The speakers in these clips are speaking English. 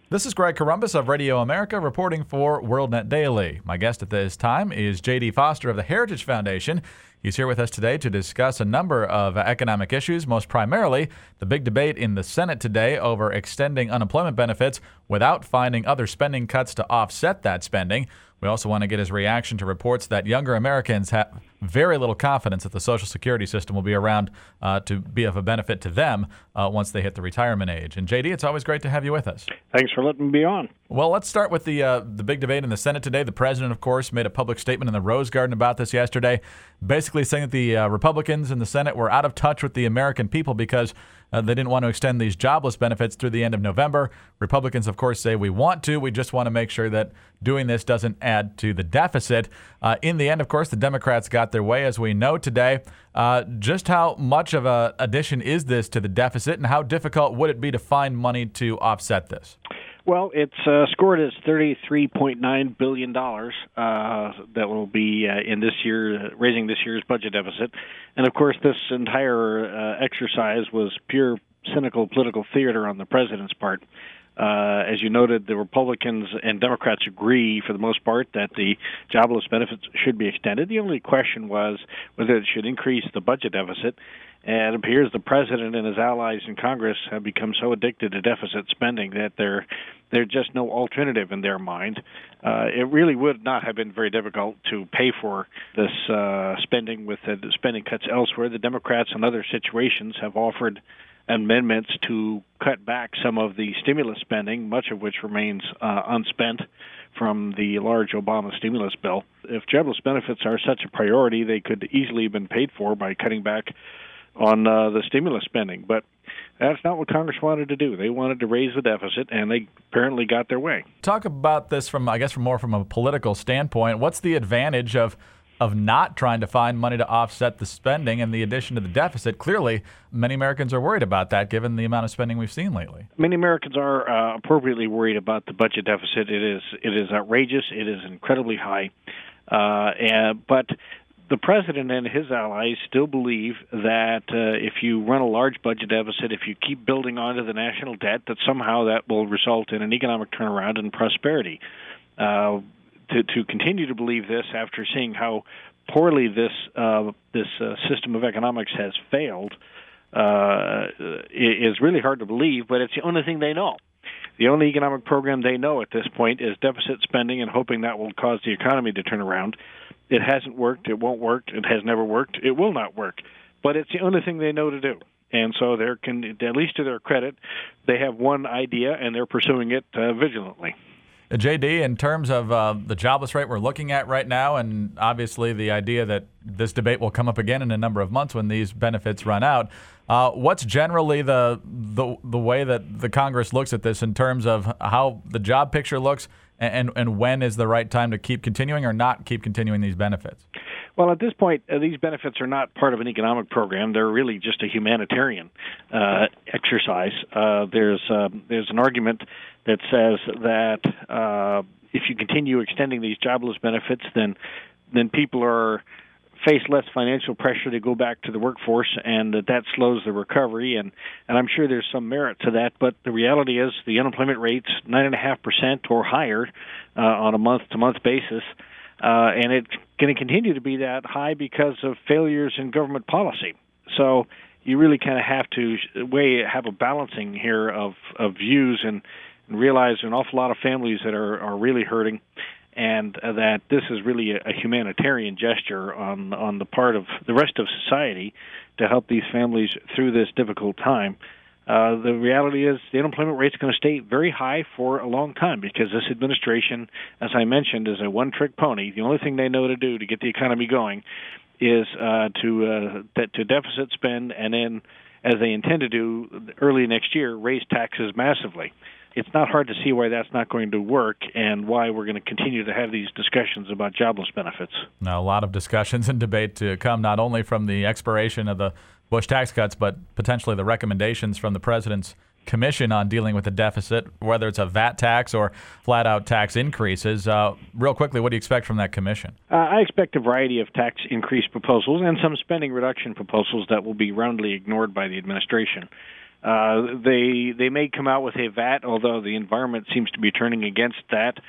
This is Greg Corombos of Radio America reporting for WorldNet Daily. My guest at this time is J.D. Foster of the Heritage Foundation. He's here with us today to discuss a number of economic issues, most primarily the big debate in the Senate today over extending unemployment benefits without finding other spending cuts to offset that spending. We also want to get his reaction to reports that younger Americans have very little confidence that the Social Security system will be around to be of a benefit to them once they hit the retirement age. And J.D., it's always great to have you with us. Thanks for letting me be on. Well, let's start with the big debate in the Senate today. The president, of course, made a public statement in the Rose Garden about this yesterday, basically saying that the Republicans in the Senate were out of touch with the American people because they didn't want to extend these jobless benefits through the end of November. Republicans, of course, say we want to. We just want to make sure that doing this doesn't add to the deficit. In the end, of course, the Democrats got their way, as we know today. Just how much of an addition is this to the deficit, and how difficult would it be to find money to offset this? Well, it's scored as $33.9 billion that will be in this year, raising this year's budget deficit. And, of course, this entire exercise was pure cynical political theater on the president's part. As you noted, the Republicans and Democrats agree, for the most part, that the jobless benefits should be extended. The only question was whether it should increase the budget deficit. And it appears the president and his allies in Congress have become so addicted to deficit spending that there's just no alternative in their mind. It really would not have been very difficult to pay for this spending with the spending cuts elsewhere. The Democrats in other situations have offered amendments to cut back some of the stimulus spending, much of which remains unspent from the large Obama stimulus bill. If jobless benefits are such a priority, they could easily have been paid for by cutting back on the stimulus spending. But that's not what Congress wanted to do. They wanted to raise the deficit, and they apparently got their way. Talk about this from more from a political standpoint. What's the advantage of not trying to find money to offset the spending and the addition to the deficit? Clearly, many Americans are worried about that, given the amount of spending we've seen lately. Many Americans are appropriately worried about the budget deficit. It is outrageous. It is incredibly high. But the president and his allies still believe that if you run a large budget deficit, if you keep building onto the national debt, that somehow that will result in an economic turnaround and prosperity. To continue to believe this after seeing how poorly this system of economics has failed is really hard to believe, but it's the only thing they know. The only economic program they know at this point is deficit spending and hoping that will cause the economy to turn around. It hasn't worked. It won't work. It has never worked. It will not work. But it's the only thing they know to do. And so at least to their credit, they have one idea, and they're pursuing it vigilantly. J.D., in terms of the jobless rate we're looking at right now, and obviously the idea that this debate will come up again in a number of months when these benefits run out, what's generally the way that the Congress looks at this in terms of how the job picture looks, and when is the right time to keep continuing or not keep continuing these benefits? Well, at this point, these benefits are not part of an economic program. They're really just a humanitarian exercise. There's an argument that says that if you continue extending these jobless benefits, then people face less financial pressure to go back to the workforce, and that slows the recovery. And I'm sure there's some merit to that, but the reality is the unemployment rate's 9.5% or higher on a month-to-month basis. And it's going to continue to be that high because of failures in government policy. So you really kind of have to have a balancing here of views and realize an awful lot of families that are really hurting, and that this is really a humanitarian gesture on the part of the rest of society to help these families through this difficult time. The reality is the unemployment rate is going to stay very high for a long time because this administration, as I mentioned, is a one-trick pony. The only thing they know to do to get the economy going is to deficit spend, and then, as they intend to do early next year, raise taxes massively. It's not hard to see why that's not going to work and why we're going to continue to have these discussions about jobless benefits. Now, a lot of discussions and debate to come, not only from the expiration of the Bush tax cuts, but potentially the recommendations from the president's commission on dealing with the deficit, whether it's a VAT tax or flat-out tax increases. Real quickly, what do you expect from that commission? I expect a variety of tax increase proposals and some spending reduction proposals that will be roundly ignored by the administration. They may come out with a VAT, although the environment seems to be turning against that.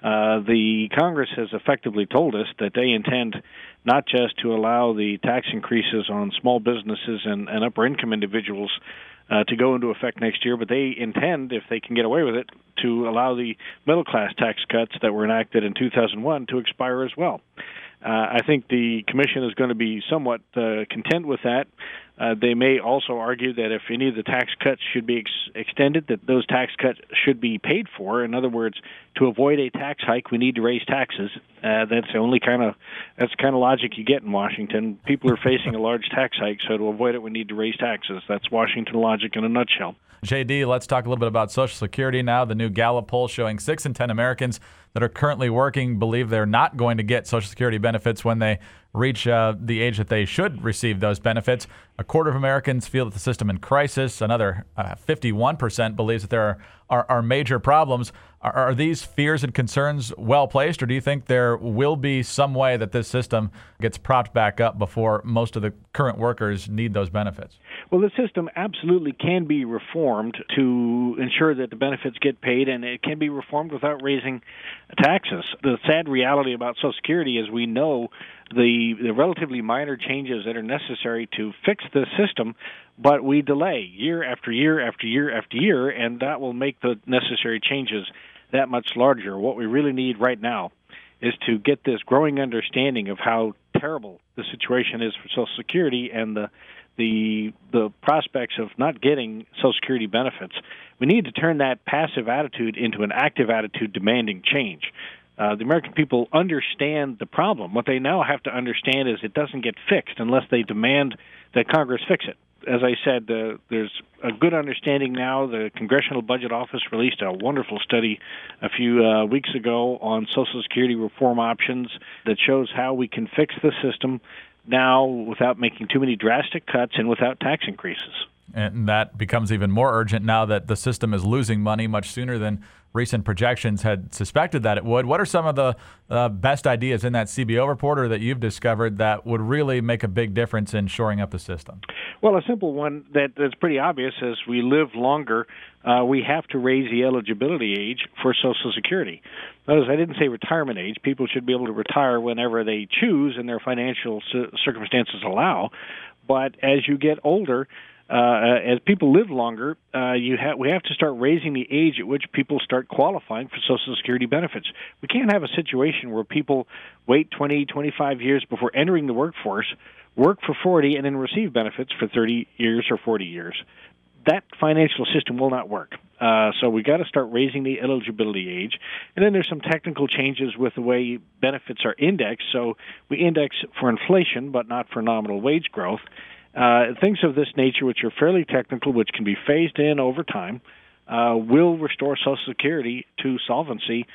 The Congress has effectively told us that they intend not just to allow the tax increases on small businesses and upper-income individuals to go into effect next year, but they intend, if they can get away with it, to allow the middle-class tax cuts that were enacted in 2001 to expire as well. I think the Commission is going to be somewhat content with that. They may also argue that if any of the tax cuts should be extended, that those tax cuts should be paid for. In other words, to avoid a tax hike, we need to raise taxes. That's the kind of logic you get in Washington. People are facing a large tax hike, so to avoid it, we need to raise taxes. That's Washington logic in a nutshell. JD, let's talk a little bit about Social Security now. The new Gallup poll showing 6 in 10 Americans that are currently working believe they're not going to get Social Security benefits when they reach the age that they should receive those benefits. A quarter of Americans feel that the system in crisis. Another 51% believes that there are major problems. Are these fears and concerns well placed, or do you think there will be some way that this system gets propped back up before most of the current workers need those benefits? Well, the system absolutely can be reformed to ensure that the benefits get paid, and it can be reformed without raising taxes. The sad reality about Social Security is we know the relatively minor changes that are necessary to fix the system, but we delay year after year after year after year, and that will make the necessary changes that much larger. What we really need right now is to get this growing understanding of how terrible the situation is for Social Security and the prospects of not getting Social Security benefits. We need to turn that passive attitude into an active attitude demanding change. The American people understand the problem. What they now have to understand is it doesn't get fixed unless they demand that Congress fix it. As I said, there's a good understanding now. The Congressional Budget Office released a wonderful study a few weeks ago on Social Security reform options that shows how we can fix the system now without making too many drastic cuts and without tax increases. And that becomes even more urgent now that the system is losing money much sooner than recent projections had suspected that it would. What are some of the best ideas in that CBO report or that you've discovered that would really make a big difference in shoring up the system? Well, a simple one that's pretty obvious is we live longer, we have to raise the eligibility age for Social Security. Notice I didn't say retirement age. People should be able to retire whenever they choose and their financial circumstances allow. But as you get older, as people live longer, we have to start raising the age at which people start qualifying for Social Security benefits. We can't have a situation where people wait 20, 25 years before entering the workforce, work for 40, and then receive benefits for 30 years or 40 years. That financial system will not work. So we got to start raising the eligibility age. And then there's some technical changes with the way benefits are indexed. So we index for inflation, but not for nominal wage growth. Things of this nature, which are fairly technical, which can be phased in over time, will restore Social Security to solvency.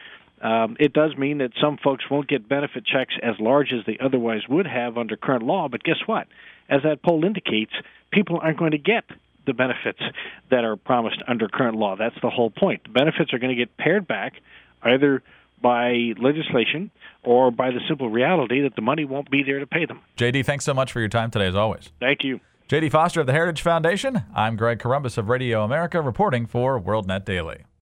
It does mean that some folks won't get benefit checks as large as they otherwise would have under current law, but guess what? As that poll indicates, people aren't going to get the benefits that are promised under current law. That's the whole point. The benefits are going to get pared back either by legislation or by the simple reality that the money won't be there to pay them. JD, thanks so much for your time today, as always. Thank you. JD Foster of the Heritage Foundation. I'm Greg Corombos of Radio America reporting for WorldNet Daily.